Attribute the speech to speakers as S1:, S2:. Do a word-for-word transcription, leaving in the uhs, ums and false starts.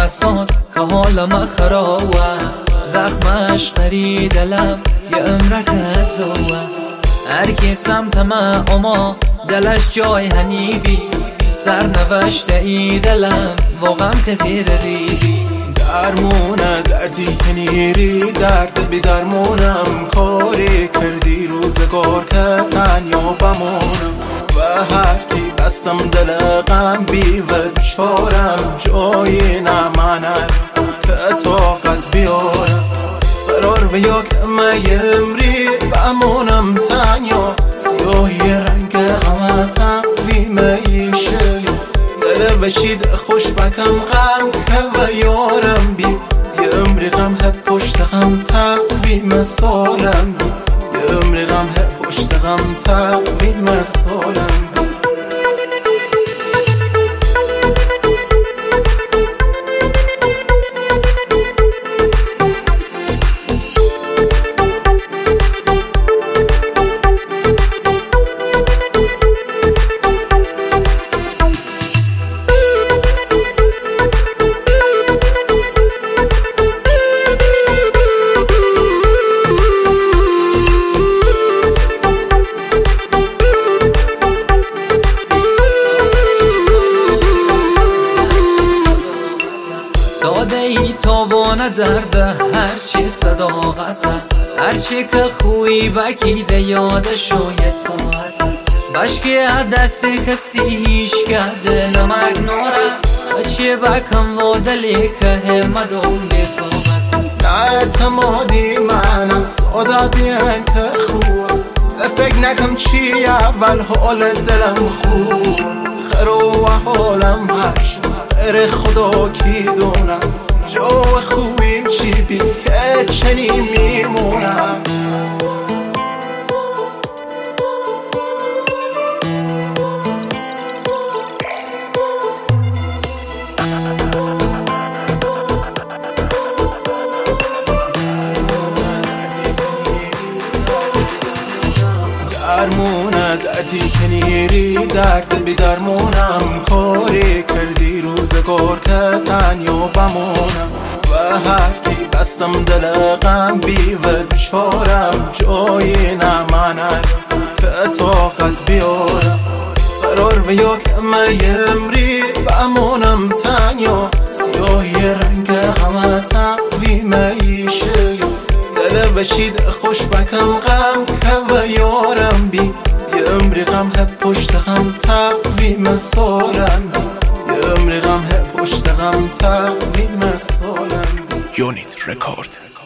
S1: ساز که حالم خرابه، زخمش خرید دلم یه عمرک ازوه. هر کی سمتم اما دلش جای هنیبی، سرنوشت ای دلم واقعا که زیر ریبی.
S2: درمونه دردی که نیری درد بی درمونم، کاری کردی روزگار که تنیا بمونم. و هر کی بستم دل غم بی و بیچارم، جایی نمانه که طاقت بیارم. قرار به یک امری بمونم تنیا، سیاهی رنگ همه تقویم ایشه. دل بشید خوش بکم غم که و یارم بی، یه عمری غم هب پشت غم تقویم سالم بی. یه عمری غم هب پشت غم تقویم سالم بی.
S1: ساده ای تاوانه درده هرچی صداقته، هرچی که خوی بکیده یادشو یه ساعته. بشکی دستی کسی هیش کرده نمک نوره، چی بکم و دلی که همدون بیتوبت.
S2: نه اعتمادی منم ساده بیان که خوب، فکر نکم چی اول حال دلم خوب. خرو و حالم هشت اره خدا کی دونم، جو خوبیم چی بی که چنین میمونم. درمونه دردی که نیری درد بی درمونم، کاری کردی روزگار که تنیا بمونم. و هر کی بستم دل غم بی و بیچارم، جایی نمانه که طاقت بیارم. قرار به یک امری بمونم تنیا، سیاهی رنگ همه تقویم ایشه. دل بشید خوش بکم غم که و یارم بی، یه عمری غم هب پشت غم تقویم سالم بی. یه عمری غم هب پشت غم تقویم سالم بی.
S3: یونیت رکورد.